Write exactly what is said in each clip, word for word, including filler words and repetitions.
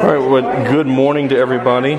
All right, well, good morning to everybody.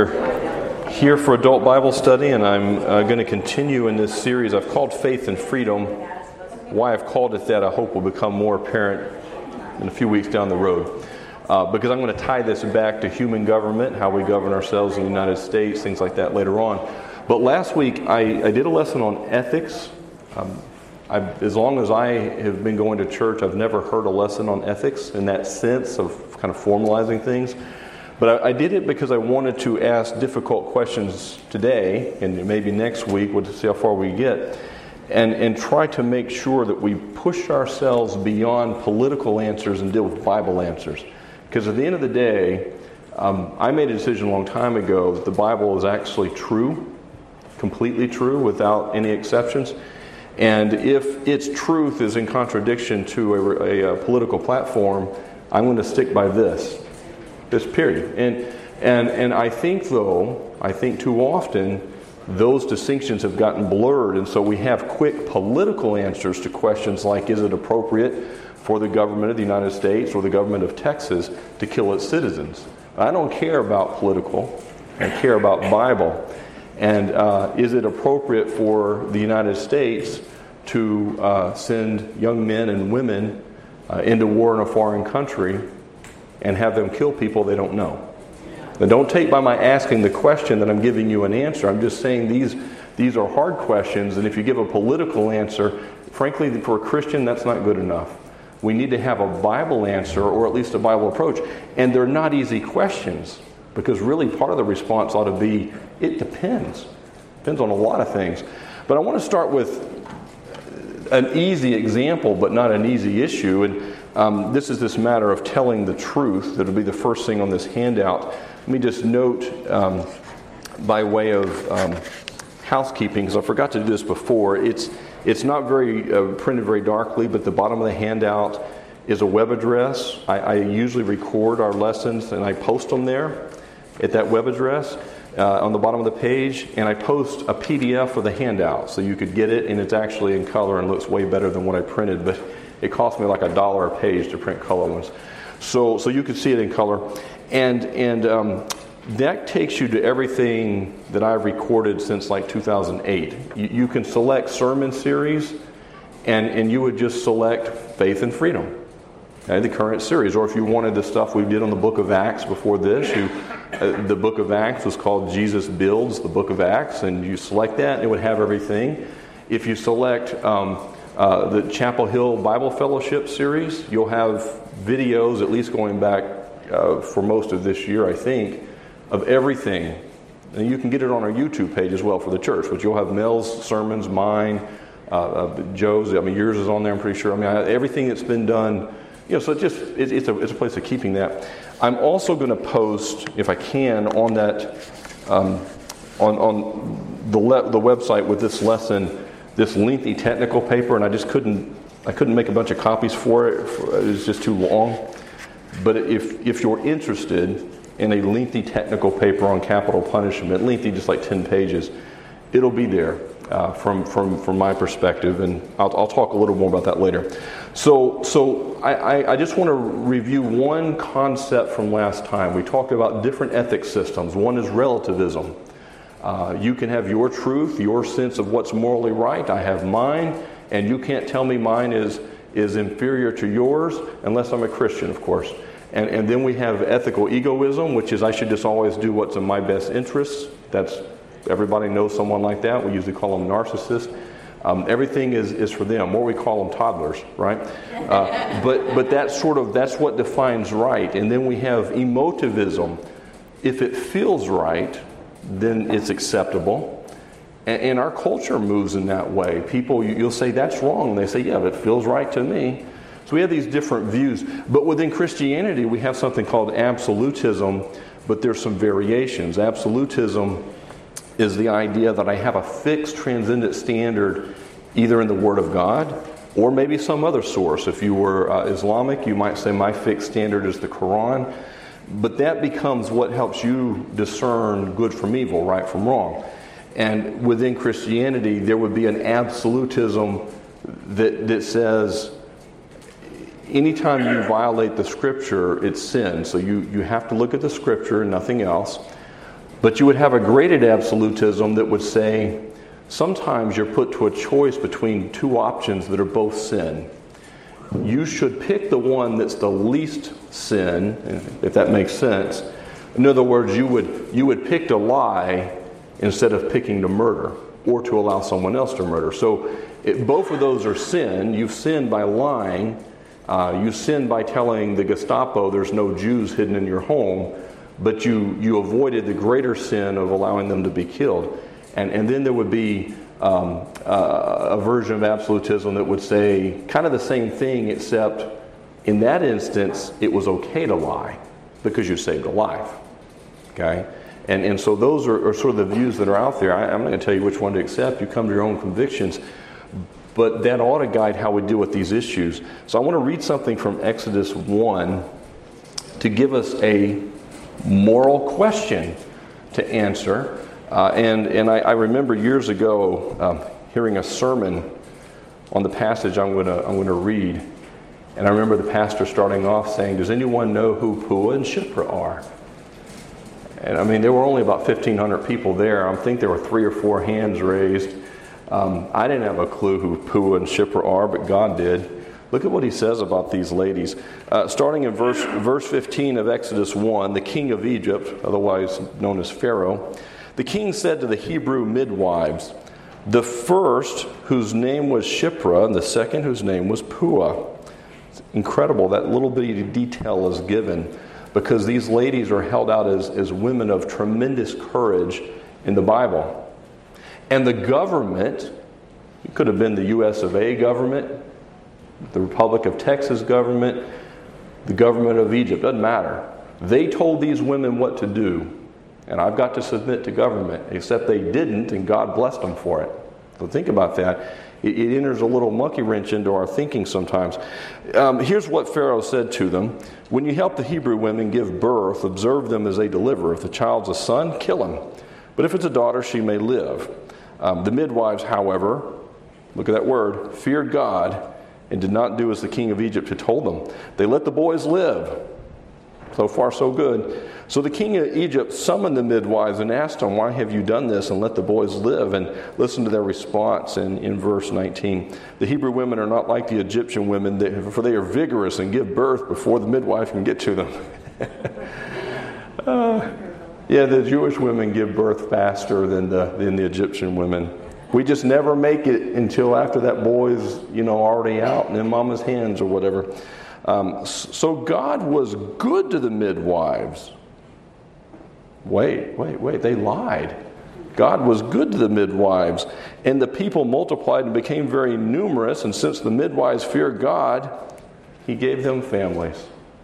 We're here for Adult Bible Study, and I'm uh, going to continue in this series I've called Faith and Freedom. Why I've called it that, I hope, will become more apparent in a few weeks down the road. Uh, because I'm going to tie this back to human government, how we govern ourselves in the United States, things like that later on. But last week, I, I did a lesson on ethics. Um, I, as long as I have been going to church, I've never heard a lesson on ethics in that sense of kind of formalizing things. But I, I did it because I wanted to ask difficult questions today, and maybe next week, we'll see how far we get, and, and try to make sure that we push ourselves beyond political answers and deal with Bible answers. Because at the end of the day, um, I made a decision a long time ago that the Bible is actually true, completely true, without any exceptions. And if its truth is in contradiction to a, a, a political platform, I'm going to stick by this, this period. And and and I think, though, I think too often those distinctions have gotten blurred, and so we have quick political answers to questions like, is it appropriate for the government of the United States or the government of Texas to kill its citizens? I don't care about political. I care about Bible. And uh, is it appropriate for the United States to uh, send young men and women uh, into war in a foreign country and have them kill people they don't know? Now, don't take by my asking the question that I'm giving you an answer. I'm just saying these these are hard questions, and if you give a political answer, frankly, for a Christian, that's not good enough. We need to have a Bible answer, or at least a Bible approach. And they're not easy questions, because really part of the response ought to be, it depends. Depends on a lot of things. But I want to start with an easy example, but not an easy issue. And um, this is this matter of telling the truth. That'll be the first thing on this handout. Let me just note, um, by way of um, housekeeping, because I forgot to do this before, it's it's not very uh, printed very darkly, but the bottom of the handout is a web address. I, I usually record our lessons and I post them there at that web address uh, on the bottom of the page, and I post a P D F of the handout so you could get it, and it's actually in color and looks way better than what I printed, but it cost me like a dollar a page to print color ones. So so you could see it in color, and and um, that takes you to everything that I've recorded since like two thousand eight. You, you can select sermon series, and, and you would just select Faith and Freedom. Okay, the current series. Or if you wanted the stuff we did on the book of Acts before this, you, uh, the book of Acts was called Jesus Builds the Book of Acts, and you select that, and it would have everything. If you select um, uh, the Chapel Hill Bible Fellowship series, you'll have videos, at least going back uh, for most of this year, I think, of everything. And you can get it on our YouTube page as well for the church, but you'll have Mel's sermons, mine, uh, uh, Joe's, I mean, yours is on there, I'm pretty sure. I mean, I, everything that's been done. You know, so it just it, it's a it's a place of keeping that. I'm also going to post, if I can, on that um, on on the le- the website with this lesson, this lengthy technical paper, and I just couldn't I couldn't make a bunch of copies for it. It was just too long. But if if you're interested in a lengthy technical paper on capital punishment, lengthy, just like ten pages, it'll be there uh, from from from my perspective, and I'll, I'll talk a little more about that later. So, so I, I, I just want to review one concept from last time. We talked about different ethics systems. One is relativism. Uh, you can have your truth, your sense of what's morally right. I have mine, and you can't tell me mine is is inferior to yours unless I'm a Christian, of course. And, and then we have ethical egoism, which is I should just always do what's in my best interests. That's everybody knows someone like that. We usually call them narcissists. Um, everything is, is for them, or we call them toddlers, right? Uh, but but that's sort of that's what defines right. And then we have emotivism. If it feels right, then it's acceptable. And, and our culture moves in that way. People, you, you'll say that's wrong, and they say, yeah, but it feels right to me. So we have these different views. But within Christianity, we have something called absolutism, but there's some variations. Absolutism is the idea that I have a fixed transcendent standard either in the Word of God or maybe some other source. If you were uh, Islamic, you might say my fixed standard is the Quran. But that becomes what helps you discern good from evil, right from wrong. And within Christianity, there would be an absolutism that, that says anytime you violate the Scripture, it's sin. So you, you have to look at the Scripture and nothing else. But you would have a graded absolutism that would say, sometimes you're put to a choice between two options that are both sin. You should pick the one that's the least sin, if that makes sense. In other words, you would you would pick to lie instead of picking to murder or to allow someone else to murder. So it, both of those are sin. You've sinned by lying. Uh, you sinned by telling the Gestapo there's no Jews hidden in your home, but you, you avoided the greater sin of allowing them to be killed. And, and then there would be um, uh, a version of absolutism that would say kind of the same thing, except in that instance, it was okay to lie because you saved a life. Okay? And, and so those are, are sort of the views that are out there. I, I'm not going to tell you which one to accept. You come to your own convictions. But that ought to guide how we deal with these issues. So I want to read something from Exodus one to give us a moral question to answer. Uh, and and I, I remember years ago um, hearing a sermon on the passage I'm going to I'm going to read. And I remember the pastor starting off saying, does anyone know who Puah and Shiphrah are? And I mean, there were only about fifteen hundred people there. I think there were three or four hands raised. Um, I didn't have a clue who Puah and Shiphrah are, but God did. Look at what he says about these ladies. Uh, starting in verse, verse fifteen of Exodus one, the king of Egypt, otherwise known as Pharaoh, the king said to the Hebrew midwives, the first whose name was Shiphrah and the second whose name was Puah. It's incredible that little bitty detail is given because these ladies are held out as, as women of tremendous courage in the Bible. And the government, it could have been the U S of A government, the Republic of Texas government, the government of Egypt, doesn't matter. They told these women what to do. And I've got to submit to government, except they didn't, and God blessed them for it. So think about that. It, it enters a little monkey wrench into our thinking sometimes. Um, here's what Pharaoh said to them. When you help the Hebrew women give birth, observe them as they deliver. If the child's a son, kill him. But if it's a daughter, she may live. Um, the midwives, however, look at that word, feared God and did not do as the king of Egypt had told them. They let the boys live. So far, so good. So the king of Egypt summoned the midwives and asked them, why have you done this and let the boys live? And listen to their response in, in verse nineteen. The Hebrew women are not like the Egyptian women, for they are vigorous and give birth before the midwife can get to them. uh, yeah, the Jewish women give birth faster than the, than the Egyptian women. We just never make it until after that boy's, you know, already out and in mama's hands or whatever. Um, so God was good to the midwives. Wait, wait, wait, they lied. God was good to the midwives. And the people multiplied and became very numerous. And since the midwives feared God, he gave them families.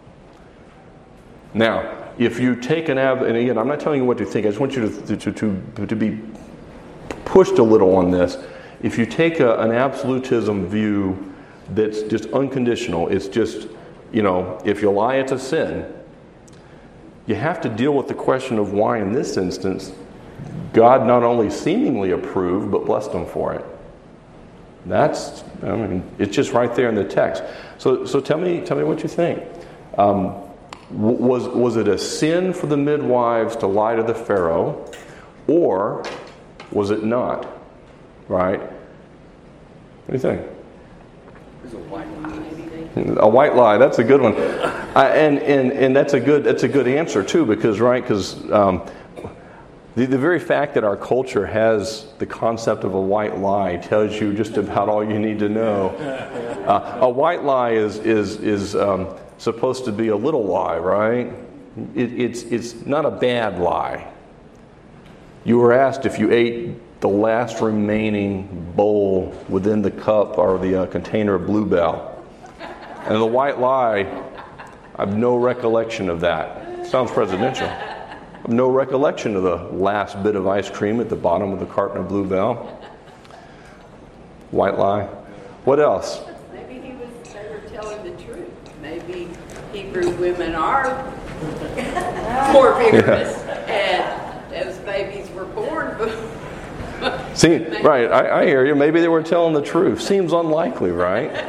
Now, if you take an ab, and again, I'm not telling you what to think. I just want you to, to, to, to be pushed a little on this. If you take a, an absolutism view that's just unconditional, it's just, you know, if you lie, it's a sin. You have to deal with the question of why, in this instance, God not only seemingly approved, but blessed them for it. That's, I mean, it's just right there in the text. So, so tell me, tell me what you think. Um, was was it a sin for the midwives to lie to the Pharaoh, or was it not? Right? What do you think? It was a white lie. A white lie. That's a good one, I, and and and that's a good that's a good answer too, because right, because um, the the very fact that our culture has the concept of a white lie tells you just about all you need to know. Uh, a white lie is is is um, supposed to be a little lie, right? It, it's it's not a bad lie. You were asked if you ate the last remaining bowl within the cup or the uh, container of Bluebell. And the white lie, I have no recollection of that. Sounds presidential. I have no recollection of the last bit of ice cream at the bottom of the carton of Bluebell. White lie. What else? Maybe he was, they were telling the truth. Maybe Hebrew women are more vigorous, yeah. And those babies were born. See, right, I, I hear you. Maybe they were telling the truth. Seems unlikely, right?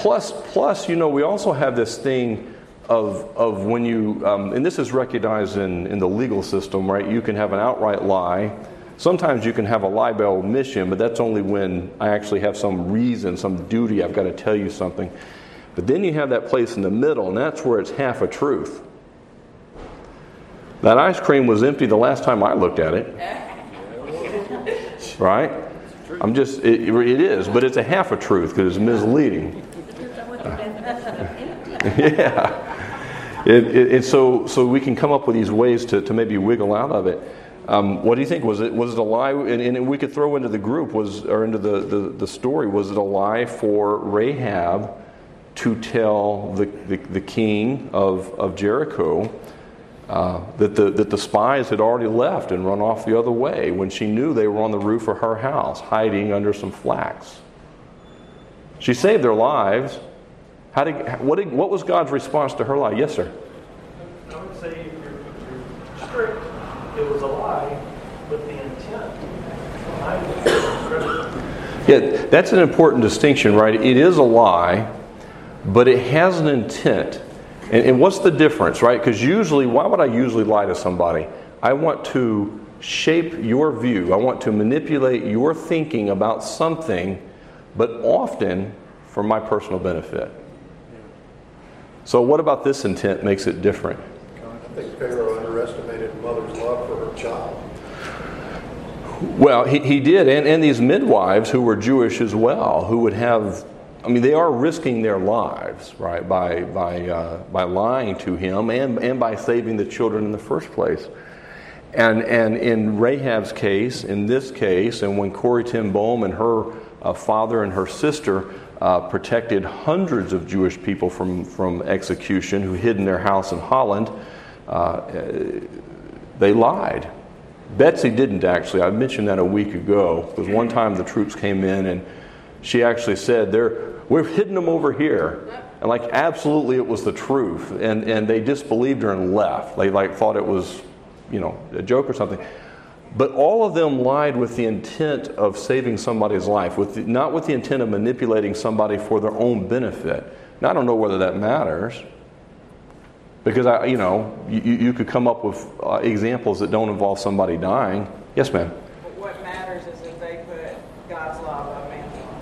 plus, plus, you know, we also have this thing of of when you, um, and this is recognized in, in the legal system, right? You can have an outright lie. Sometimes you can have a lie by omission, but that's only when I actually have some reason, some duty, I've got to tell you something. But then you have that place in the middle, and that's where it's half a truth. That ice cream was empty the last time I looked at it. Right? I'm just, it, it is, but it's a half a truth because it's misleading. Yeah. It, it, and so, so we can come up with these ways to, to maybe wiggle out of it. Um, what do you think? Was it was it a lie? And, and we could throw into the group was or into the, the, the story. Was it a lie for Rahab to tell the, the, the king of of Jericho uh, that the that the spies had already left and run off the other way when she knew they were on the roof of her house hiding under some flax? She saved their lives. How did what did, what was God's response to her lie? Yes, sir. I would say if you're, if you're strict, it was a lie with the intent. Yeah, that's an important distinction, right? It is a lie, but it has an intent. And, and what's the difference, right? Because usually, why would I usually lie to somebody? I want to shape your view. I want to manipulate your thinking about something, but often for my personal benefit. So what about this intent makes it different? I think Pharaoh underestimated mother's love for her child. Well, he, he did, and, and these midwives who were Jewish as well, who would have, I mean, they are risking their lives, right, by by uh, by lying to him and, and by saving the children in the first place. And and in Rahab's case, in this case, and when Corrie ten Boom and her uh, father and her sister uh, protected hundreds of Jewish people from, from execution who hid in their house in Holland, uh, they lied. Betsy didn't actually. I mentioned that a week ago because one time the troops came in and she actually said, "They're we're hidden them over here," and like absolutely it was the truth, and and they disbelieved her and left. They like thought it was, you know, a joke or something. But all of them lied with the intent of saving somebody's life, with the, not with the intent of manipulating somebody for their own benefit. Now I don't know whether that matters. Because, I, you know, you, you could come up with uh, examples that don't involve somebody dying. Yes, ma'am? But what matters is if they put God's law above man's law.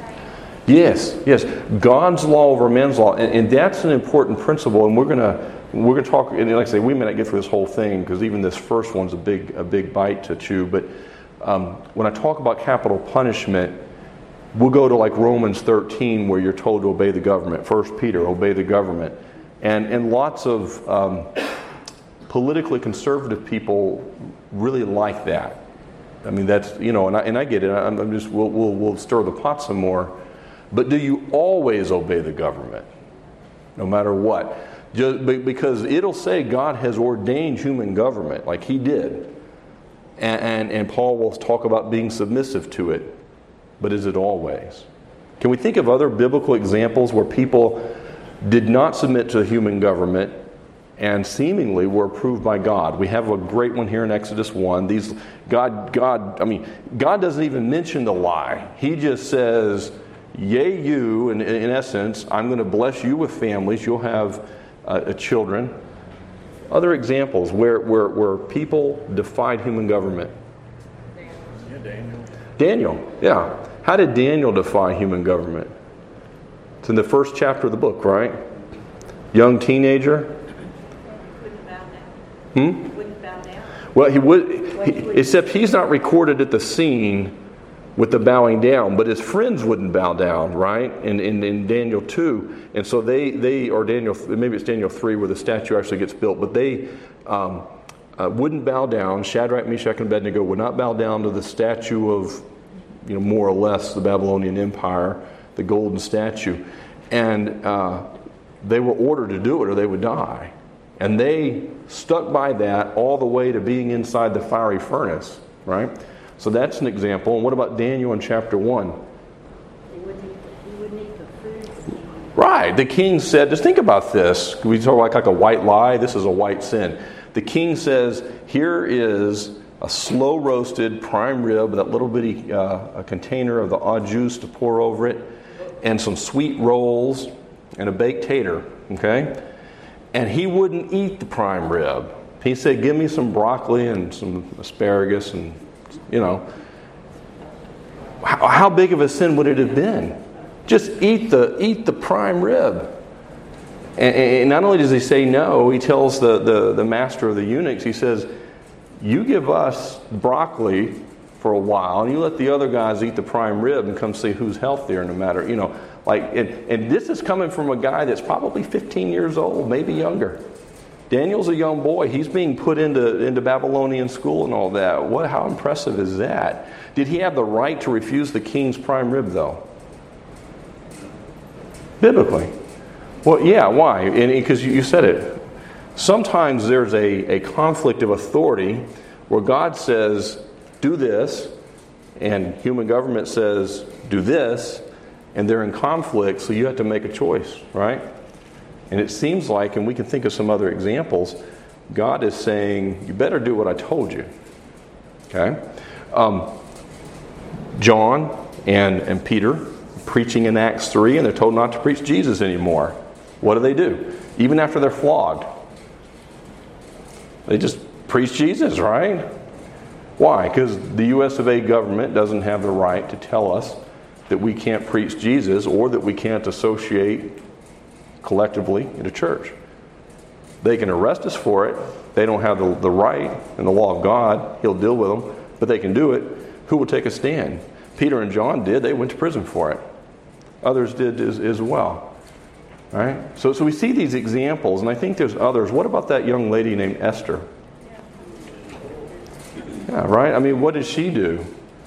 Yes, yes. God's law over man's law. And, and that's an important principle. And we're going to we're gonna talk, and like I say, we may not get through this whole thing because even this first one's a big, a big bite to chew. But um, when I talk about capital punishment, we'll go to like Romans thirteen where you're told to obey the government. First Peter, obey the government. And and lots of um, politically conservative people really like that. I mean, that's, you know, and I, and I get it. I'm, I'm just, we'll, we'll, we'll stir the pot some more. But do you always obey the government, no matter what? Just because it'll say God has ordained human government, like He did. And, and, and Paul will talk about being submissive to it. But is it always? Can we think of other biblical examples where people did not submit to the human government and seemingly were approved by God? We have a great one here in Exodus one. These God, God, I mean, God doesn't even mention the lie. He just says, "Yea, you," in, in essence, I'm going to bless you with families. You'll have uh, children. Other examples where, where, where people defied human government. Yeah, Daniel. Daniel, yeah. How did Daniel defy human government? It's in the first chapter of the book, right? Young teenager. Wouldn't bow down. Hmm? Wouldn't bow down. Well, he would, he, except he's not recorded at the scene with the bowing down, but his friends wouldn't bow down, right? In, in, in Daniel two. And so they, they, or Daniel, maybe it's Daniel three where the statue actually gets built, but they um, uh, wouldn't bow down. Shadrach, Meshach, and Abednego would not bow down to the statue of, you know, more or less the Babylonian Empire, the golden statue. And uh, they were ordered to do it or they would die. And they stuck by that all the way to being inside the fiery furnace, right? So that's an example. And what about Daniel in chapter one? He wouldn't, he wouldn't eat the food. Right. The king said, just think about this. We talk like, like a white lie. This is a white sin. The king says, here is a slow roasted prime rib, that little bitty uh, a container of the au jus to pour over it. and some sweet rolls and a baked tater, okay? And he wouldn't eat the prime rib. He said, give me some broccoli and some asparagus and, you know. How, how big of a sin would it have been? Just eat the eat the prime rib. And, and not only does he say no, he tells the, the, the master of the eunuchs, he says, you give us broccoli for a while, and you let the other guys eat the prime rib and come see who's healthier, no matter, you know. Like, and, and this is coming from a guy that's probably fifteen years old, maybe younger. Daniel's a young boy. He's being put into, into Babylonian school and all that. What? How impressive is that? Did he have the right to refuse the king's prime rib, though? Biblically. Well, yeah, why? Because you said it. Sometimes there's a, a conflict of authority where God says, do this, and human government says, do this, and they're in conflict, so you have to make a choice, right? And it seems like, and we can think of some other examples, God is saying, you better do what I told you. Okay? Um, John and, and Peter preaching in Acts three, and they're told not to preach Jesus anymore. What do they do? Even after they're flogged, they just preach Jesus, right? Why? Because the U S of A government doesn't have the right to tell us that we can't preach Jesus or that we can't associate collectively in a church. They can arrest us for it. They don't have the, the right in the law of God. He'll deal with them, but they can do it. Who will take a stand? Peter and John did. They went to prison for it. Others did as, as well. All right? So, so we see these examples, and I think there's others. What about that young lady named Esther? Yeah, right? I mean, what did she do?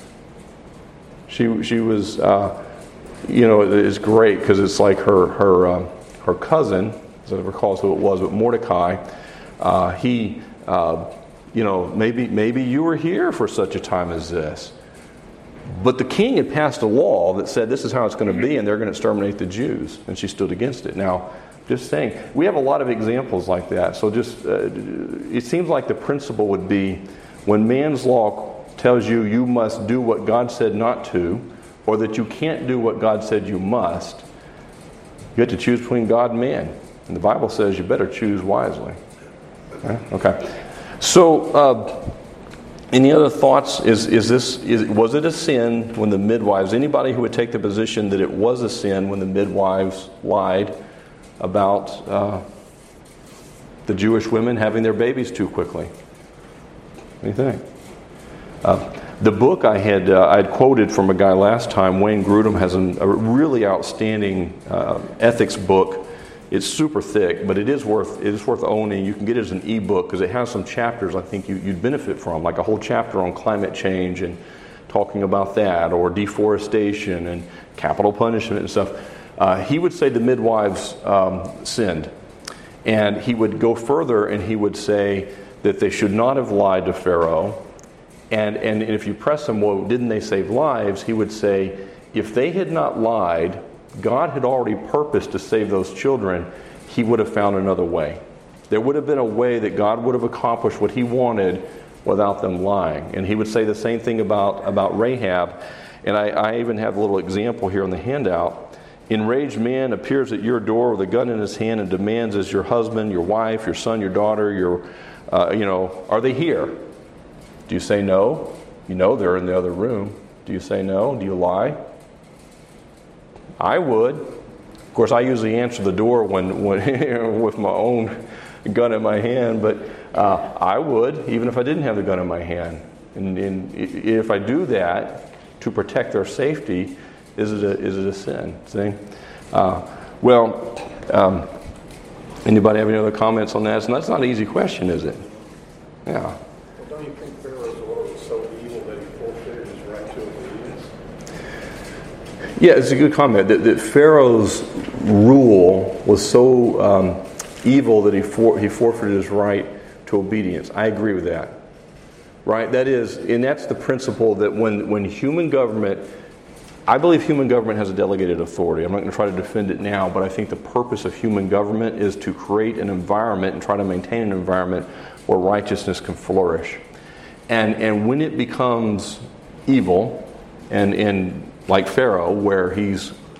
She she was, uh, you know, it's great because it's like her her um, her cousin, as I recall who it was, but Mordecai. Uh, he, uh, you know, maybe maybe you were here for such a time as this. But the king had passed a law that said this is how it's going to be, and they're going to exterminate the Jews, and she stood against it. Now, just saying, we have a lot of examples like that. So just, uh, it seems like the principle would be, when man's law tells you you must do what God said not to, or that you can't do what God said you must, you have to choose between God and man. And the Bible says you better choose wisely. Okay? Okay. So, uh, any other thoughts? Is is this is was it a sin when the midwives? Anybody who would take the position that it was a sin when the midwives lied about uh, the Jewish women having their babies too quickly? What do you think? Uh, the book I had uh, I had quoted from a guy last time, Wayne Grudem, has an, a really outstanding uh, ethics book. It's super thick, but it is worth it is worth owning. You can get it as an ebook because it has some chapters I think you, you'd benefit from, like a whole chapter on climate change and talking about that, or deforestation and capital punishment and stuff. Uh, he would say the midwives um, sinned, and he would go further and he would say that they should not have lied to Pharaoh. And and if you press him, well, didn't they save lives? He would say, if they had not lied, God had already purposed to save those children. He would have found another way. There would have been a way that God would have accomplished what he wanted without them lying. And he would say the same thing about, about Rahab. And I, I even have a little example here on the handout. Enraged man appears at your door with a gun in his hand and demands as your husband, your wife, your son, your daughter, your, uh, you know, are they here? Do you say no? You know they're in the other room. Do you say no? Do you lie? I would. Of course, I usually answer the door when, when with my own gun in my hand, but uh, I would, even if I didn't have the gun in my hand. And, and if I do that to protect their safety, is it a, is it a sin? See? Uh, well, um, anybody have any other comments on that? So that's not an easy question, is it? Yeah. Well, don't you think Pharaoh's order was so evil that he forfeited his right to obedience? Yeah, it's a good comment. That, that Pharaoh's rule was so um, evil that he for, he forfeited his right to obedience. I agree with that. Right? That is, and that's the principle that when, when human government, I believe human government has a delegated authority. I'm not going to try to defend it now, but I think the purpose of human government is to create an environment and try to maintain an environment where righteousness can flourish. And and when it becomes evil, and, and like Pharaoh, where he's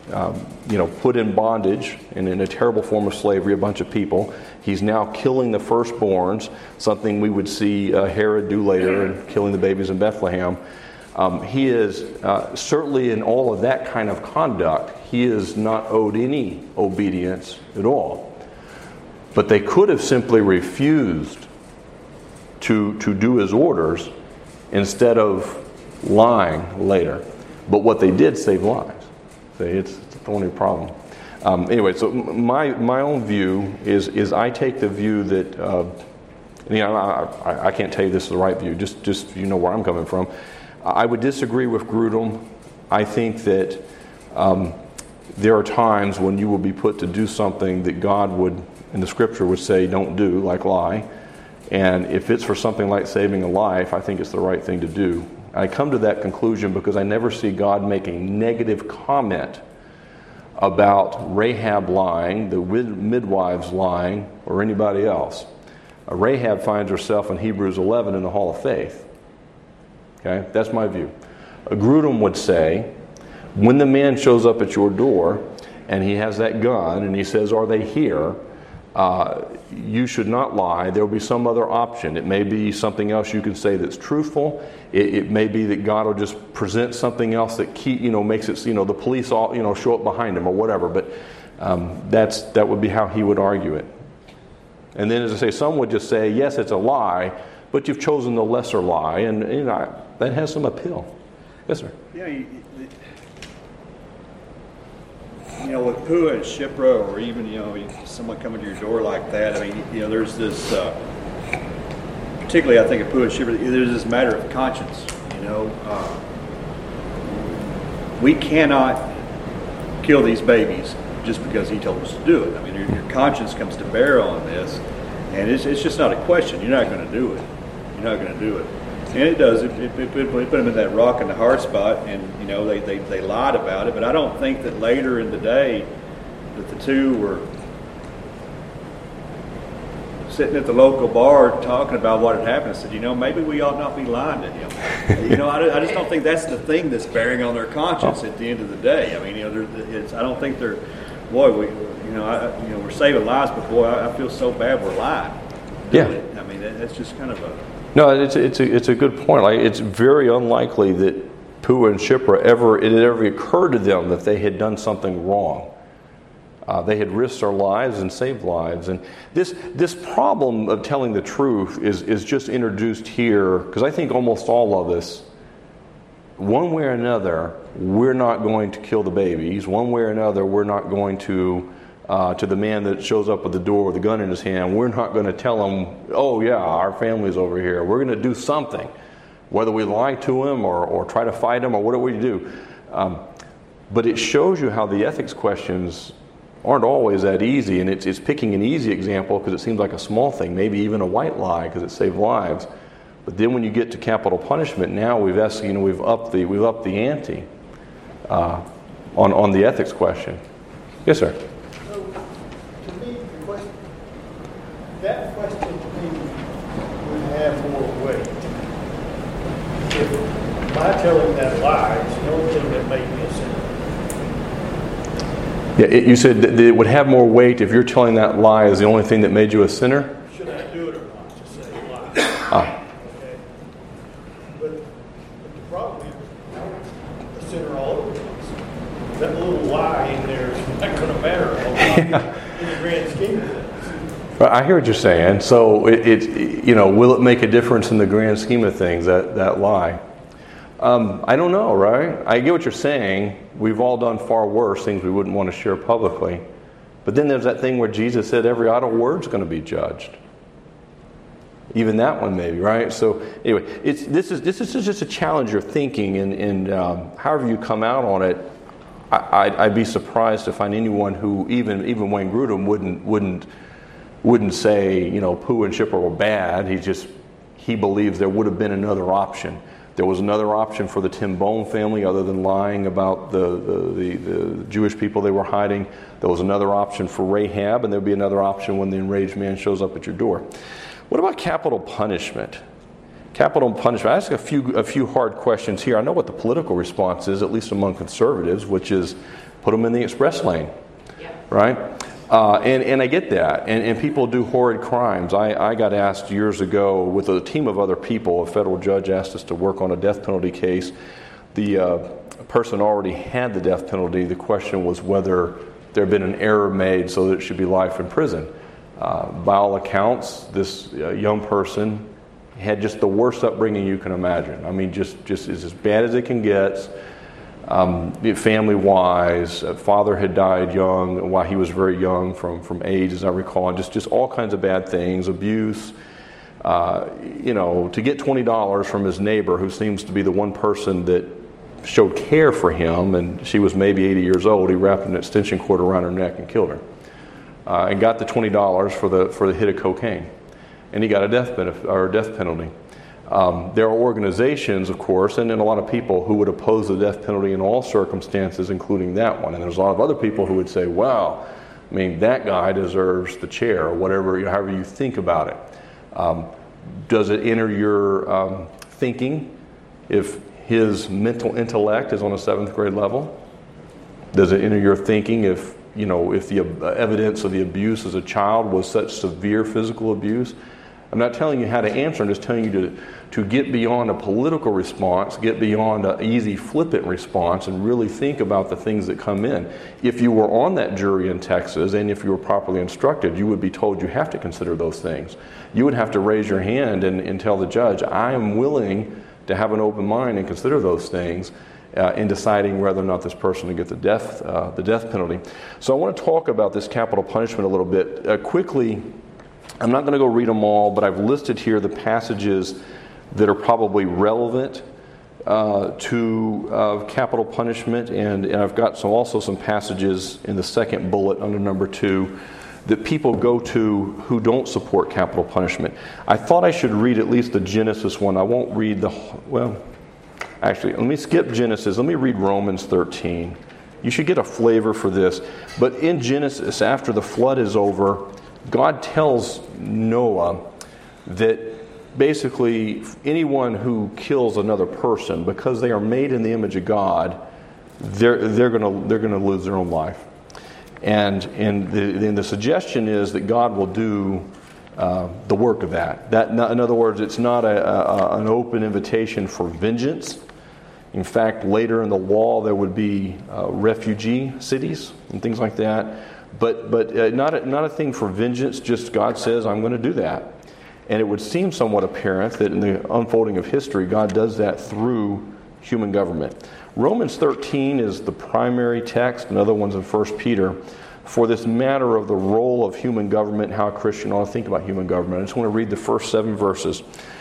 um, you know, put in bondage and in a terrible form of slavery a bunch of people. He's now killing the firstborns, something we would see uh, Herod do later, and killing the babies in Bethlehem. Um, he is uh, certainly in all of that kind of conduct, he is not owed any obedience at all. But they could have simply refused to, to do his orders instead of lying later. But what they did saved lives. See, it's, it's the only problem. Um, anyway, so my my own view is is I take the view that, uh, you know, I, I can't tell you this is the right view, just, just you know where I'm coming from. I would disagree with Grudem. I think that um, there are times when you will be put to do something that God would, in the Scripture, would say don't do, like lie. And if it's for something like saving a life, I think it's the right thing to do. I come to that conclusion because I never see God make a negative comment about Rahab lying, the midwives lying, or anybody else. Uh, Rahab finds herself in Hebrews eleven in the Hall of Faith. Okay, that's my view. A Grudem would say, when the man shows up at your door and he has that gun and he says, "Are they here?" Uh, you should not lie. There will be some other option. It may be something else you can say that's truthful. It, it may be that God will just present something else that keep, you know makes it, you know the police all you know show up behind him or whatever. But um, that's that would be how he would argue it. And then, as I say, some would just say, yes, it's a lie, but you've chosen the lesser lie, and you know that has some appeal. Yes, sir. Yeah, you, you know, with Pua and Shipra, or even, you know, someone coming to your door like that, I mean, you know, there's this, uh, particularly I think of Pua and Shipra, there's this matter of conscience, you know. Uh, we cannot kill these babies just because he told us to do it. I mean, your, your conscience comes to bear on this, and it's, it's just not a question. You're not going to do it. You're not going to do it. And it does. It, it, it, it put them in that rock in the hard spot, and you know they, they, they lied about it. But I don't think that later in the day that the two were sitting at the local bar talking about what had happened. I said, you know, maybe we ought not be lying to him. You know, I, I just don't think that's the thing that's bearing on their conscience at the end of the day. I mean, you know, it's, I don't think they're, boy, we, you know, I, you know, we're saving lives, but boy, I, I feel so bad we're lying. Yeah. It. I mean, that, that's just kind of a. No, it's it's a, it's a good point. Like, it's very unlikely that Pua and Shipra ever it had ever occurred to them that they had done something wrong. Uh, they had risked their lives and saved lives, and this this problem of telling the truth is is just introduced here because I think almost all of us, one way or another, we're not going to kill the babies. One way or another, we're not going to. Uh, to the man that shows up at the door with a gun in his hand, we're not going to tell him, oh yeah, our family's over here. We're going to do something, whether we lie to him or, or try to fight him or whatever we do. Um, but it shows you how the ethics questions aren't always that easy, and it's, it's picking an easy example because it seems like a small thing, maybe even a white lie because it saved lives. But then when you get to capital punishment, now we've asked, you know we've upped the we've upped the ante uh, on on the ethics question. Yes, sir. That question to me would have more weight. If by telling that lie, it's the only thing that made me a sinner. Yeah, it, you said that it would have more weight if you're telling that lie is the only thing that made you a sinner? Should I do it or not to say a lie? Ah. Okay. But, but the problem is, a sinner all over the place. That little lie in there is not going to matter a whole lot yeah. in the grand scheme of things. I hear what you're saying. So it, it, you know, will it make a difference in the grand scheme of things, that, that lie? Um, I don't know, right? I get what you're saying. We've all done far worse things we wouldn't want to share publicly. But then there's that thing where Jesus said every idle word's going to be judged. Even that one maybe, right? So anyway, it's, this is this is just a challenge you're thinking, and, and um, however you come out on it, I, I'd, I'd be surprised to find anyone who, even even Wayne Grudem, wouldn't wouldn't wouldn't say, you know, Pua and Shipra were bad. He just, he believes there would have been another option. There was another option for the Tim Bone family other than lying about the, the, the, the Jewish people they were hiding. There was another option for Rahab, and there'll be another option when the enraged man shows up at your door. What about capital punishment? Capital punishment. I ask a few a few hard questions here. I know what the political response is, at least among conservatives, which is put them in the express lane, Yeah. right? Uh, and, and I get that. And, and people do horrid crimes. I, I got asked years ago with a team of other people, a federal judge asked us to work on a death penalty case. The uh, person already had the death penalty. The question was whether there had been an error made so that it should be life in prison. Uh, by all accounts, this uh, young person had just the worst upbringing you can imagine. I mean, just, just is as bad as it can get. Um, family-wise, uh, father had died young while he was very young from, from AIDS, as I recall, and just, just all kinds of bad things, abuse. Uh, you know, to get twenty dollars from his neighbor, who seems to be the one person that showed care for him, and she was maybe eighty years old, he wrapped an extension cord around her neck and killed her. Uh, and got the twenty dollars for the for the hit of cocaine. And he got a death benefit, or a death penalty. Um, there are organizations, of course, and then a lot of people who would oppose the death penalty in all circumstances, including that one. And there's a lot of other people who would say, well, I mean, that guy deserves the chair, or whatever, however you think about it. Um, does it enter your um, thinking if his mental intellect is on a seventh grade level? Does it enter your thinking if, you know, if the uh, evidence of the abuse as a child was such severe physical abuse? I'm not telling you how to answer, I'm just telling you to, to get beyond a political response, get beyond an easy flippant response, and really think about the things that come in. If you were on that jury in Texas, and if you were properly instructed, you would be told you have to consider those things. You would have to raise your hand and, and tell the judge, I am willing to have an open mind and consider those things uh, in deciding whether or not this person will get the death, uh, the death penalty. So I want to talk about this capital punishment a little bit. Uh, quickly, I'm not going to go read them all, but I've listed here the passages that are probably relevant uh, to uh, capital punishment, and, and I've got some also some passages in the second bullet under number two that people go to who don't support capital punishment. I thought I should read at least the Genesis one. I won't read the, well, actually, let me skip Genesis. Let me read Romans thirteen. You should get a flavor for this. But in Genesis, after the flood is over, God tells Noah that basically anyone who kills another person, because they are made in the image of God, they're they're going to they're going to lose their own life. And and the, and the suggestion is that God will do uh, the work of that. That in other words, it's not a, a, an open invitation for vengeance. In fact, later in the law, there would be uh, refugee cities and things like that. But but uh, not a, not a thing for vengeance. Just God says, I'm going to do that. And it would seem somewhat apparent that in the unfolding of history, God does that through human government. Romans thirteen is the primary text, another one's in First Peter, for this matter of the role of human government, how a Christian ought to think about human government. I just want to read the first seven verses.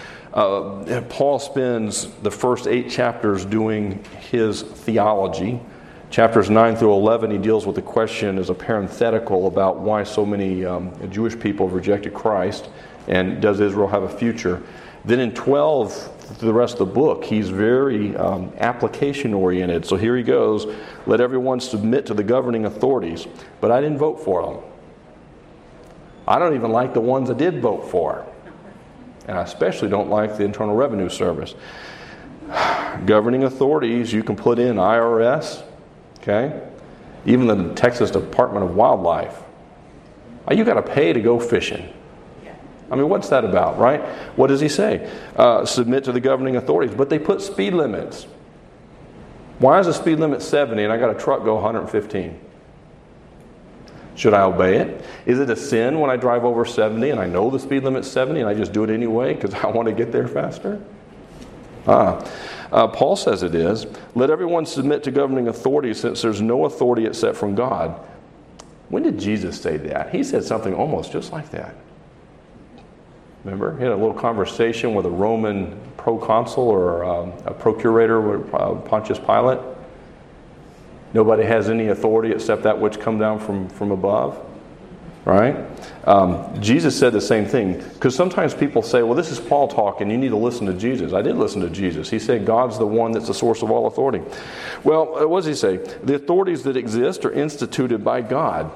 Uh, Paul spends the first eight chapters doing his theology. Chapters nine through eleven, he deals with the question as a parenthetical about why so many um, Jewish people have rejected Christ, and does Israel have a future. Then in twelve, through the rest of the book, he's very um, application-oriented. So here he goes, let everyone submit to the governing authorities. But I didn't vote for them. I don't even like the ones I did vote for. And I especially don't like the Internal Revenue Service. Governing authorities, you can put in I R S, okay? Even the Texas Department of Wildlife. You got to pay to go fishing. I mean, what's that about, right? What does he say? Uh, submit to the governing authorities. But they put speed limits. Why is the speed limit seventy and I got a truck go one hundred fifteen? Should I obey it? Is it a sin when I drive over seventy and I know the speed limit's seventy and I just do it anyway because I want to get there faster? Ah. Uh, Paul says it is. Let everyone submit to governing authorities since there's no authority except from God. When did Jesus say that? He said something almost just like that. Remember, he had a little conversation with a Roman proconsul or um, a procurator with uh, Pontius Pilate. Nobody has any authority except that which come down from, from above. Right? Um, Jesus said the same thing. Because sometimes people say, well, this is Paul talking. You need to listen to Jesus. I did listen to Jesus. He said God's the one that's the source of all authority. Well, what does he say? The authorities that exist are instituted by God.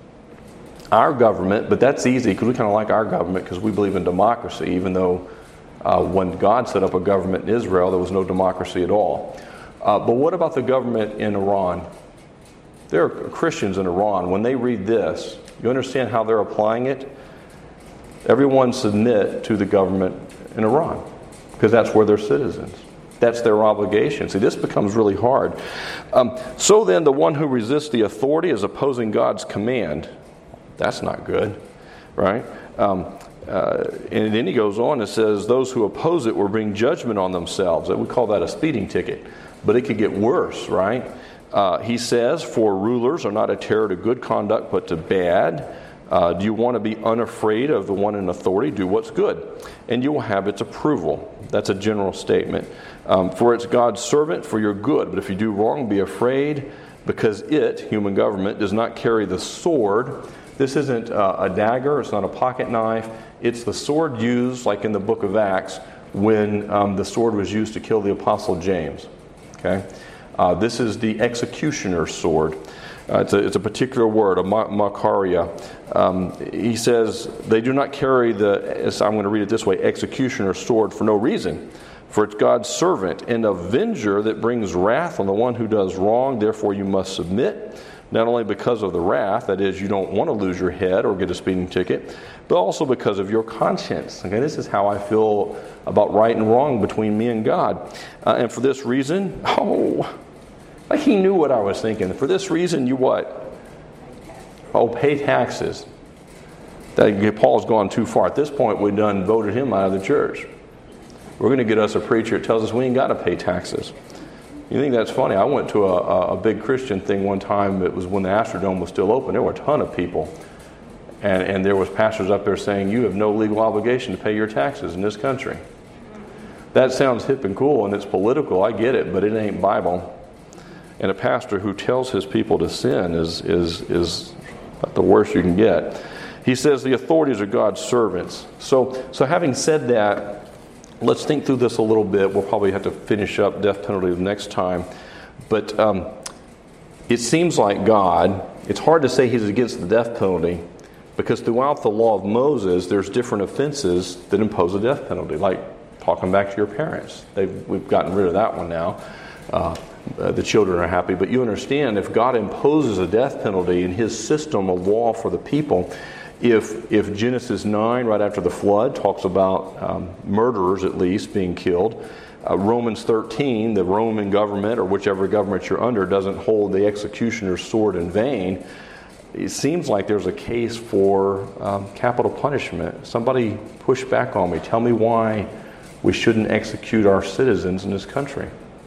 Our government, but that's easy because we kind of like our government because we believe in democracy, even though Uh, when God set up a government in Israel, there was no democracy at all. Uh, but what about the government in Iran? There are Christians in Iran. When they read this, you understand how they're applying it? Everyone submit to the government in Iran, because that's where they're citizens. That's their obligation. See, this becomes really hard. Um, so then, the one who resists the authority is opposing God's command. That's not good, right? Um, uh, and then he goes on and says, those who oppose it will bring judgment on themselves. We call that a speeding ticket. But it could get worse, right? Uh, he says, for rulers are not a terror to good conduct, but to bad. Uh, do you want to be unafraid of the one in authority? Do what's good, and you will have its approval. That's a general statement. Um, for it's God's servant for your good. But if you do wrong, be afraid, because it, human government, does not carry the sword. This isn't uh, a dagger. It's not a pocket knife. It's the sword used, like in the book of Acts, when um, the sword was used to kill the apostle James. Okay, uh, this is the executioner's sword. Uh, it's, a, it's a particular word, a makaria. Um, he says, they do not carry the, I'm going to read it this way, executioner's sword for no reason. For it's God's servant, an avenger that brings wrath on the one who does wrong. Therefore you must submit, not only because of the wrath, that is, you don't want to lose your head or get a speeding ticket, but also because of your conscience. Okay, this is how I feel about right and wrong between me and God. Uh, and for this reason, oh... Like he knew what I was thinking. For this reason, you what? Oh, pay taxes. That, Paul's gone too far. At this point, we've done voted him out of the church. We're going to get us a preacher that tells us we ain't got to pay taxes. You think that's funny? I went to a, a big Christian thing one time. It was when the Astrodome was still open. There were a ton of people. And, and there was pastors up there saying, you have no legal obligation to pay your taxes in this country. That sounds hip and cool, and it's political. I get it, but it ain't Bible. And a pastor who tells his people to sin is, is, is the worst you can get. He says the authorities are God's servants. So, so having said that, let's think through this a little bit. We'll probably have to finish up death penalty the next time. But um, it seems like God, it's hard to say he's against the death penalty, because throughout the law of Moses, there's different offenses that impose a death penalty, like talking back to your parents. They've, we've gotten rid of that one now. Uh, Uh, the children are happy. But you understand, if God imposes a death penalty in his system of law for the people, if if Genesis nine, right after the flood, talks about um, murderers at least being killed, uh, Romans thirteen, the Roman government or whichever government you're under doesn't hold the executioner's sword in vain, it seems like there's a case for um, capital punishment. Somebody push back on me. Tell me why we shouldn't execute our citizens in this country.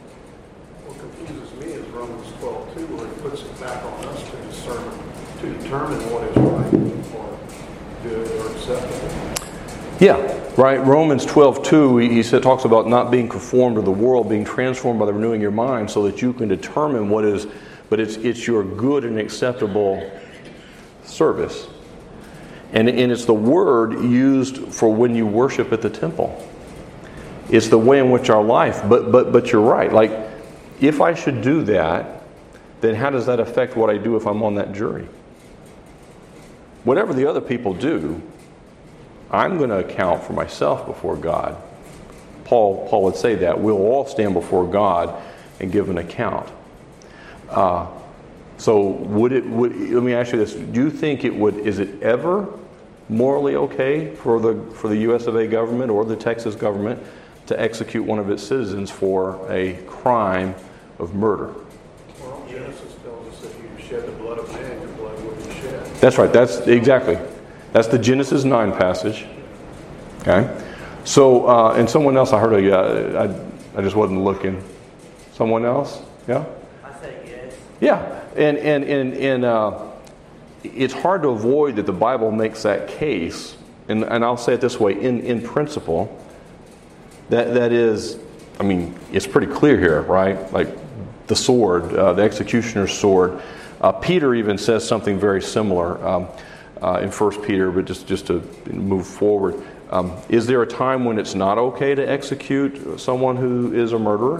Determine what is right or good or acceptable. Yeah, right. Romans twelve two, he, he said, talks about not being conformed to the world, being transformed by the renewing of your mind, so that you can determine what is, but it's it's your good and acceptable service. And, and it's the word used for when you worship at the temple. It's the way in which our life, but but but you're right. Like, if I should do that, then how does that affect what I do if I'm on that jury? Whatever the other people do, I'm going to account for myself before God. Paul, Paul would say that. We'll all stand before God and give an account. Uh, so would it, would, let me ask you this. Do you think it would, is it ever morally okay for the, for the U S of A government or the Texas government to execute one of its citizens for a crime of murder? Well, Genesis tells us that you shed the blood of man, your blood will be shed. That's right. That's exactly. That's the Genesis nine passage. Okay. So, uh, and someone else, I heard a, uh, I, I just wasn't looking. Someone else? Yeah? I say yes. Yeah. And, and, and, and uh, it's hard to avoid that the Bible makes that case. And, and I'll say it this way, in, in principle, that, that is, I mean, it's pretty clear here, right? Like the sword, uh, the executioner's sword. Uh, Peter even says something very similar um, uh, in First Peter, but just, just to move forward. Um, is there a time when it's not okay to execute someone who is a murderer?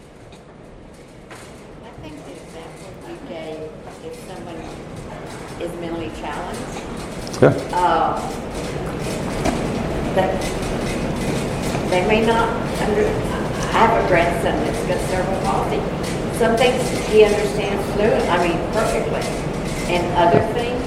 I think the example you gave, if someone is mentally challenged, Yeah. uh, that they may not under, I have a grandson that's got cerebral palsy. Some things he understands fluent, I mean perfectly. And other things,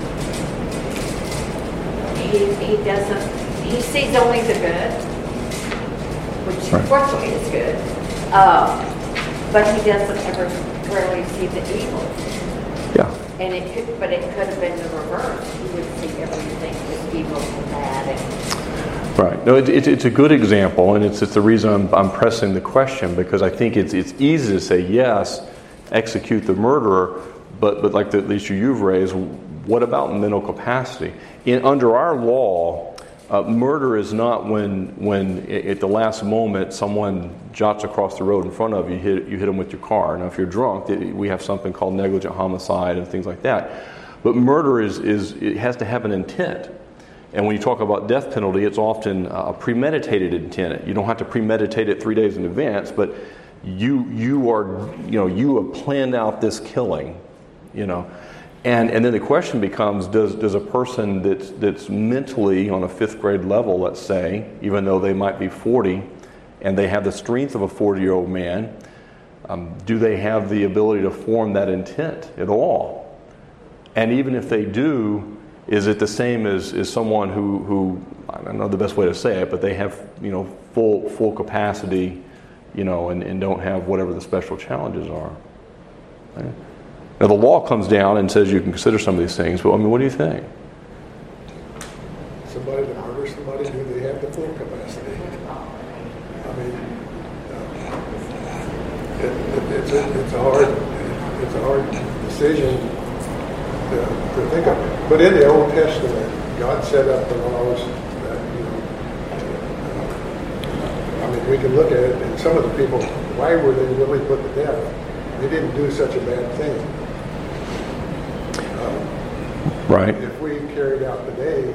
he, he doesn't, he sees only the good, which Right. fortunately is good. Uh, but he doesn't ever rarely see the evil. Yeah. And it could, but it could have been the reverse. He would see everything as evil and bad. And Right. No, it, it, it's a good example, and it's, it's the reason I'm, I'm pressing the question, because I think it's it's easy to say, yes, execute the murderer, but, but like the, the issue you've raised, what about mental capacity? In, under our law, uh, murder is not when, when at the last moment someone jots across the road in front of you, hit, you hit them with your car. Now, if you're drunk, we have something called negligent homicide and things like that. But murder is, is it has to have an intent. And when you talk about death penalty, it's often a premeditated intent. You don't have to premeditate it three days in advance, but you you are you know you have planned out this killing, you know. And and then the question becomes: Does does a person that's that's mentally on a fifth grade level, let's say, even though they might be forty, and they have the strength of a forty-year-old man, um, do they have the ability to form that intent at all? And even if they do, is it the same as, as someone who, who, I don't know the best way to say it, but they have, you know, full full capacity, you know, and, and don't have whatever the special challenges are? Right? Now the law comes down and says you can consider some of these things, but I mean, what do you think? Somebody that murders somebody, do they have the full capacity? I mean, uh, it, it, it's, a, it's a hard, it's a hard decision to, to think of. But in the Old Testament, God set up the laws that, you know, uh, I mean, we can look at it, and some of the people, why were they really put to death? They didn't do such a bad thing. Um, right. If we carried out today,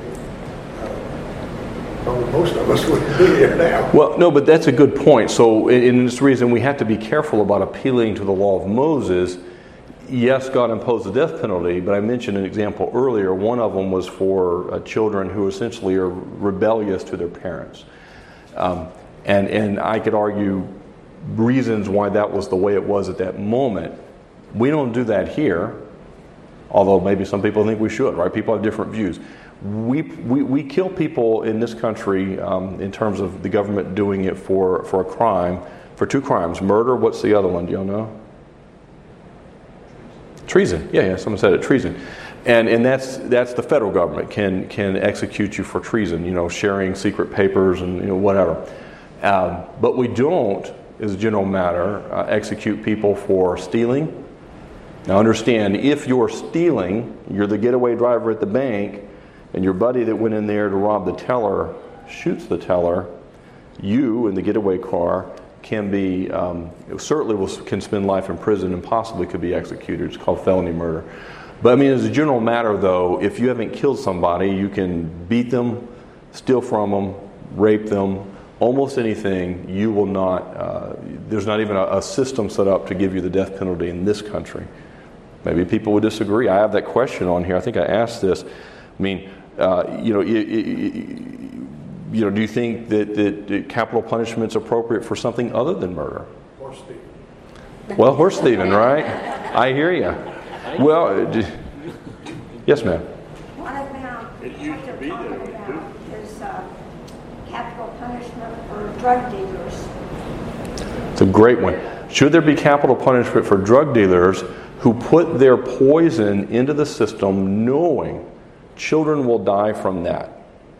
uh, probably most of us wouldn't be here now. Well, no, but that's a good point. So, in this reason, we have to be careful about appealing to the law of Moses. Yes, God imposed the death penalty, but I mentioned an example earlier. One of them was for uh, children who essentially are rebellious to their parents. Um, and, and I could argue reasons why that was the way it was at that moment. We don't do that here, although maybe some people think we should, right? People have different views. We we, we kill people in this country um, in terms of the government doing it for, for a crime, for two crimes. Murder, what's the other one? Do y'all know? Treason. Yeah, yeah, someone said it, treason. And and that's that's the federal government can can execute you for treason, you know, sharing secret papers and, you know, whatever. Um, but we don't, as a general matter, uh, execute people for stealing. Now understand, if you're stealing, you're the getaway driver at the bank, and your buddy that went in there to rob the teller shoots the teller, you in the getaway car can be, um, certainly will, can spend life in prison and possibly could be executed. It's called felony murder. But I mean, as a general matter though, if you haven't killed somebody, you can beat them, steal from them, rape them, almost anything. You will not, uh, there's not even a, a system set up to give you the death penalty in this country. Maybe people would disagree. I have that question on here. I think I asked this. I mean, uh, you know, it, it, it, you know, do you think that, that capital punishment is appropriate for something other than murder? Horse thieving. Well, horse thieving, right? I hear you. Well, d- yes, ma'am. What about, It what used to they're be talking that way, about is uh, capital punishment for drug dealers. It's a great one. Should there be capital punishment for drug dealers who put their poison into the system knowing children will die from that?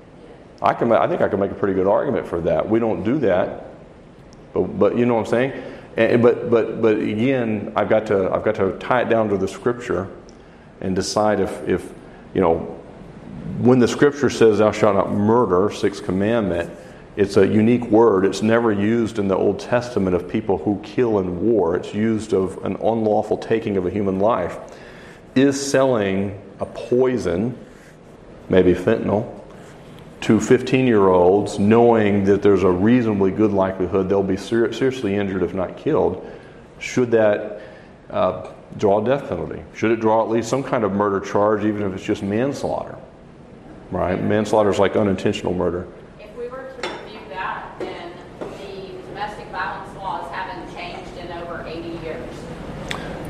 I can. I think I can make a pretty good argument for that. We don't do that, but, but you know what I'm saying. And, but but but again, I've got to I've got to tie it down to the Scripture, and decide if if you know when the Scripture says "Thou shalt not murder," sixth commandment. It's a unique word. It's never used in the Old Testament of people who kill in war. It's used of an unlawful taking of a human life. Is selling a poison, maybe fentanyl, to fifteen-year-olds, knowing that there's a reasonably good likelihood they'll be ser- seriously injured if not killed, should that uh, draw a death penalty? Should it draw at least some kind of murder charge, even if it's just manslaughter? Right? Manslaughter is like unintentional murder. If we were to review that, then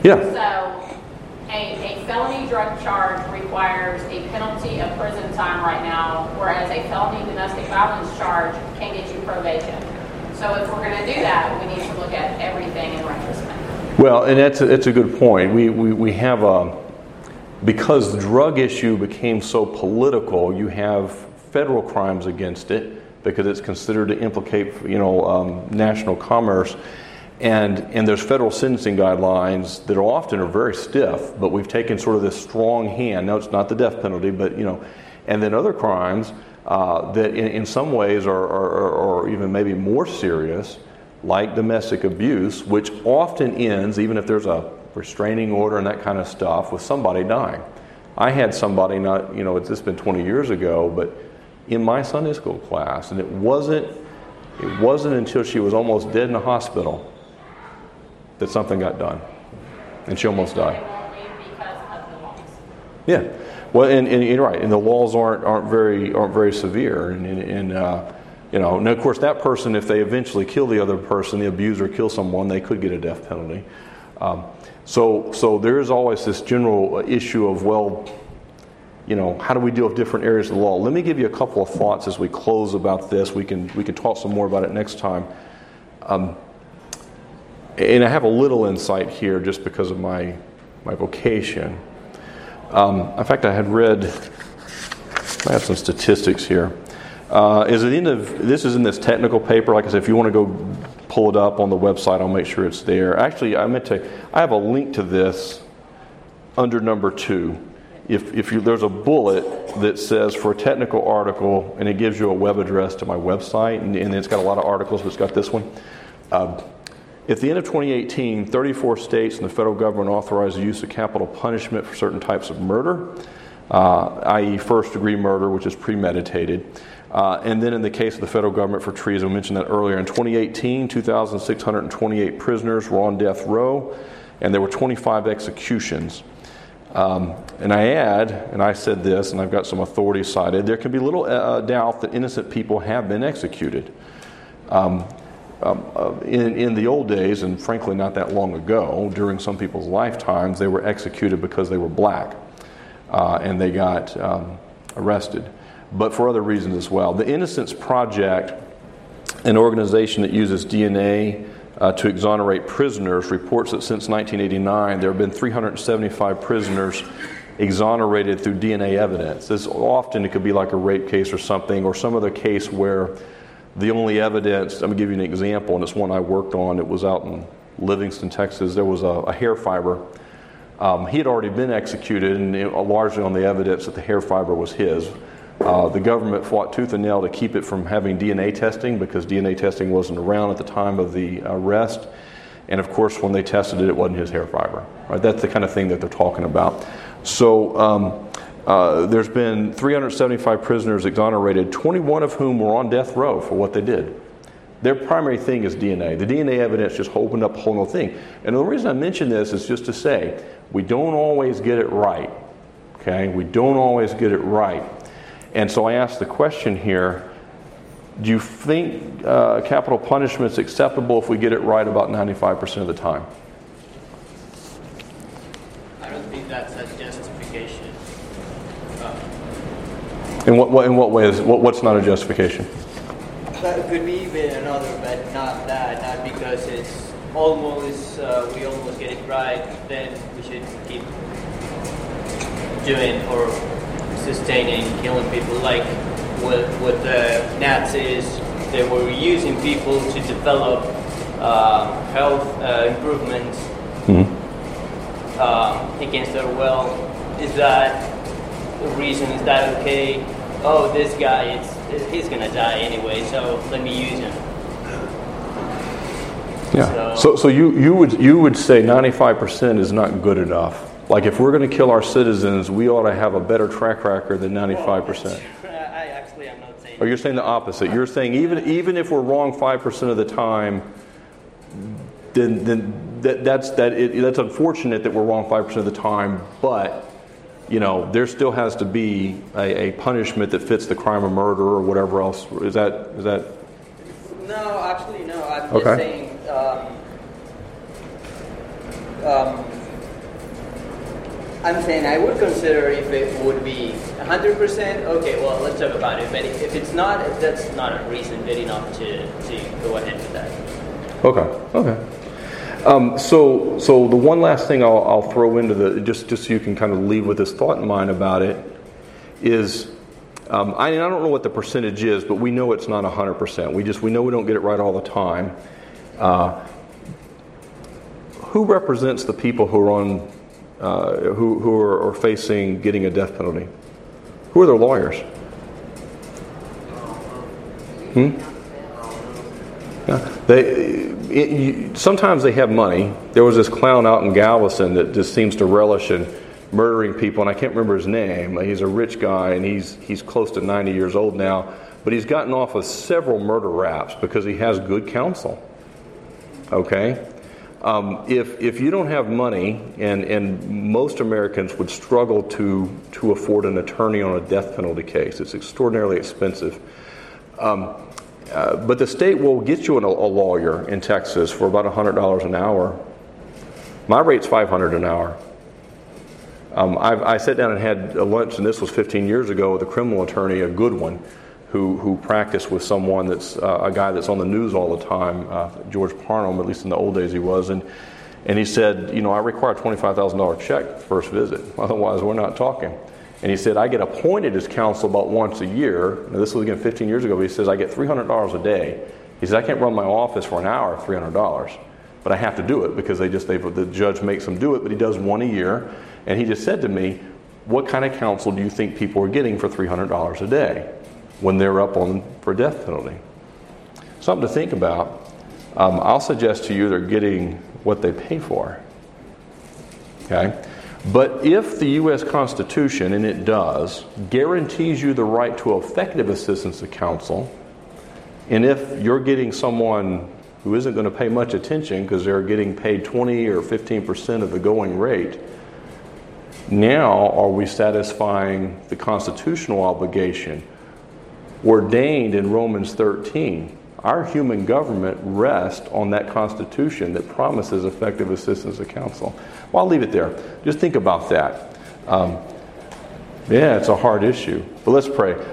Yeah. So a, a felony drug charge requires a penalty of prison time right now, whereas a felony domestic violence charge can get you probation. So if we're going to do that, we need to look at everything in retrospect. Well, and that's a, that's a good point. We, we, we have a, because the drug issue became so political, you have federal crimes against it because it's considered to implicate, you know, um, national commerce. And and there's federal sentencing guidelines that are often are very stiff, but we've taken sort of this strong hand. No, it's not the death penalty, but, you know, and then other crimes uh, that in, in some ways are, are, are even maybe more serious, like domestic abuse, which often ends, even if there's a restraining order and that kind of stuff, with somebody dying. I had somebody, not, you know, it's just been twenty years ago, but in my Sunday school class, and it wasn't, it wasn't until she was almost dead in the hospital that something got done, and she almost died. Yeah, well, and, and you're right, and the laws aren't aren't very aren't very severe, and, and, and uh, you know, and of course that person, if they eventually kill the other person, the abuser, kill someone, they could get a death penalty. Um, so so there is always this general issue of, well, you know, how do we deal with different areas of the law? Let me give you a couple of thoughts as we close about this. We can we can talk some more about it next time. Um, and I have a little insight here just because of my my vocation. Um, in fact, I had read, I have some statistics here. Uh, is at the end of, this is in this technical paper. Like I said, if you want to go pull it up on the website, I'll make sure it's there. Actually, I meant to, I have a link to this under number two. If if you, there's a bullet that says for a technical article, and it gives you a web address to my website, and, and it's got a lot of articles, but it's got this one. Uh, At the end of twenty eighteen, thirty-four states and the federal government authorized the use of capital punishment for certain types of murder, uh, that is first-degree murder, which is premeditated. Uh, and then in the case of the federal government for treason, we mentioned that earlier, in twenty eighteen, two thousand six hundred twenty-eight prisoners were on death row, and there were twenty-five executions. Um, and I add, and I said this, and I've got some authorities cited, there can be little uh, doubt that innocent people have been executed. Um, Um, uh, in, in the old days, and frankly not that long ago, during some people's lifetimes, they were executed because they were black, uh, and they got um, arrested, but for other reasons as well. The Innocence Project, an organization that uses D N A uh, to exonerate prisoners, reports that since nineteen eighty-nine, there have been three hundred seventy-five prisoners exonerated through D N A evidence. This often, it could be like a rape case or something, or some other case where the only evidence, I'm going to give you an example, and it's one I worked on. It was out in Livingston, Texas. There was a, a hair fiber. Um, he had already been executed, and it, largely on the evidence that the hair fiber was his. Uh, the government fought tooth and nail to keep it from having D N A testing because D N A testing wasn't around at the time of the arrest. And of course, when they tested it, it wasn't his hair fiber. Right? That's the kind of thing that they're talking about. So um, Uh, there's been three hundred seventy-five prisoners exonerated, twenty-one of whom were on death row for what they did. Their primary thing is D N A. The D N A evidence just opened up a whole other thing. And the reason I mention this is just to say, we don't always get it right. Okay? We don't always get it right. And so I asked the question here, do you think uh, capital punishment is acceptable if we get it right about ninety-five percent of the time? I don't think that's a justification. In what, what in what way is what, what's not a justification? That could be even another, but not that. Not because it's almost uh, we almost get it right, then we should keep doing or sustaining killing people. Like with with the Nazis, they were using people to develop uh, health uh, improvements mm-hmm. uh, against their will. Is that the reason? Is that okay? Oh, this guy, it's, he's gonna die anyway, so let me use him. Yeah. So, so, so you, you would you would say ninety-five percent is not good enough. Like if we're going to kill our citizens, we ought to have a better track record than ninety-five percent. I actually am not saying. Or you're saying the opposite. You're saying even even if we're wrong five percent of the time, then then that, that's that it, that's unfortunate that we're wrong five percent of the time, but you know, there still has to be a, a punishment that fits the crime of murder or whatever else. Is that is that? No, actually, no. I'm okay. just saying. Um, um, I'm saying I would consider if it would be one hundred percent. Okay, well, let's talk about it. But if it's not, that's not a reason good enough to, to go ahead with that. Okay, okay. Um, so, so the one last thing I'll, I'll throw into the, just, just so you can kind of leave with this thought in mind about it, is, um, I, I don't know what the percentage is, but we know it's not one hundred percent. We just, we know we don't get it right all the time. Uh, who represents the people who are on, uh, who, who are, are facing getting a death penalty? Who are their lawyers? Hmm? Yeah, they, it, you, sometimes they have money. There was this clown out in Galveston that just seems to relish in murdering people, and I can't remember his name. He's a rich guy, and he's he's close to ninety years old now, but he's gotten off with several murder raps because he has good counsel. Okay? Um, if if you don't have money, and, and most Americans would struggle to, to afford an attorney on a death penalty case. It's extraordinarily expensive. Um, Uh, but the state will get you an, a lawyer in Texas for about one hundred dollars an hour. My rate's five hundred dollars an hour. Um, I've, I sat down and had a lunch, and this was fifteen years ago, with a criminal attorney, a good one, who who practiced with someone that's uh, a guy that's on the news all the time, uh, George Parnham, at least in the old days he was, and and he said, you know, I require a twenty-five thousand dollars check first visit, otherwise we're not talking. And he said, I get appointed as counsel about once a year. Now, this was again fifteen years ago, but he says, I get three hundred dollars a day. He says, I can't run my office for an hour for three hundred dollars. But I have to do it because they just, they, the judge makes him do it, but he does one a year. And he just said to me, what kind of counsel do you think people are getting for three hundred dollars a day when they're up on for death penalty? Something to think about. Um, I'll suggest to you they're getting what they pay for. Okay? But if the U S Constitution, and it does, guarantees you the right to effective assistance of counsel, and if you're getting someone who isn't going to pay much attention because they're getting paid twenty or fifteen percent of the going rate, now are we satisfying the constitutional obligation ordained in Romans thirteen? Our human government rests on that Constitution that promises effective assistance of counsel. Well, I'll leave it there. Just think about that. Um, yeah, it's a hard issue. But let's pray.